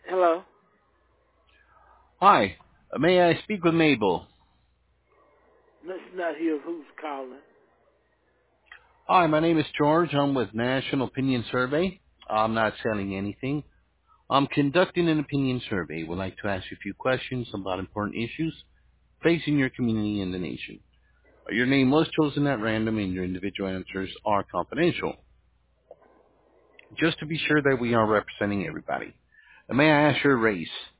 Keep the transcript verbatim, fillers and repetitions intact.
Hello. Hi. Uh, May I speak with Mabel? Let's not hear who's calling. Hi, my name is George. I'm with National Opinion Survey. I'm not selling anything. I'm conducting an opinion survey. Would like to ask you a few questions about important issues facing your community and the nation. Uh, Your name was chosen at random and your individual answers are confidential. Just to be sure that we are representing everybody. Uh, May I ask your race?